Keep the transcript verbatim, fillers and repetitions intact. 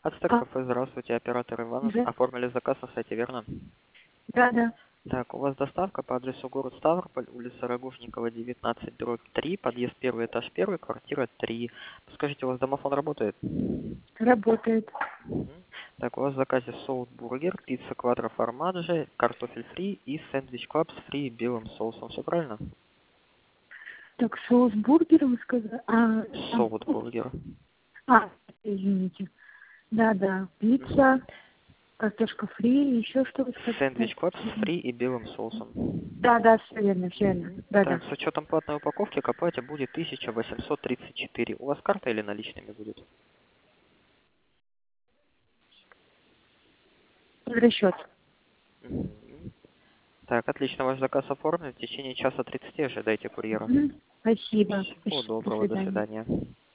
Ацтек А, кафе, здравствуйте, оператор Иванов. да, Оформили заказ на сайте, верно? да, да. Так, у вас доставка по адресу город Ставрополь, улица Рогожникова, девятнадцать, дробь три, подъезд первый, этаж первый, квартира три. Скажите, у вас домофон работает? Работает. Мгм. Так, у вас в заказе соус-бургер, пицца квадро формаджи, картофель фри и сэндвич клаб с фри и белым соусом. Все правильно? Так, соус бургер вы сказали? А, там, Соус-бургер. а, извините. Да, да. Мгм. Пицца, картошка фри, еще что вы сказали? Сэндвич клаб с фри и белым соусом. Да, да, все верно, все верно. Мгм. Да, да. Так, с учетом платной упаковки к оплате будет тысяча восемьсот тридцать четыре. У вас карта или наличными будет? Расчет. Мгм. Так, отлично, ваш заказ оформлен. В течение часа тридцати ожидайте курьера. Мгм. Спасибо. Всего Спасибо. До доброго, до свидания. свидания.